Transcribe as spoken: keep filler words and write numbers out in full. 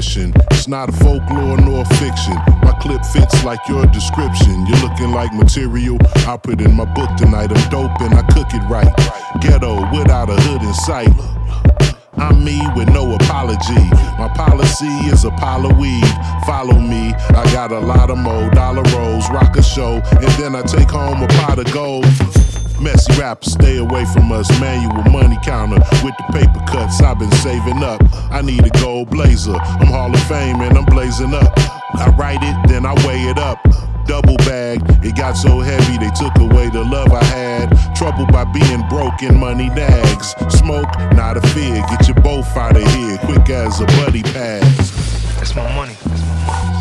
mission. It's not a folklore nor fiction. My clip fits like your description. You're looking like material I put in my book tonight. I'm dope and I cook it right. Ghetto without a hood in sight. I'm me with no apology. My policy is Apollo weed. Follow me, I got a lot of mo dollar rolls, rock a show, and then I take home a pot of gold. Messy rappers, stay away from us. Manual money counter with the paper cuts I've been saving up. I need a gold blazer. I'm Hall of Fame and I'm blazing up. I write it, then I weigh it up. Double bag, it got so heavy they took away the love I had. Trouble by being broke and money nags. Smoke, not a fear. Get you both out of here, quick as a buddy pass. That's my money. That's my money.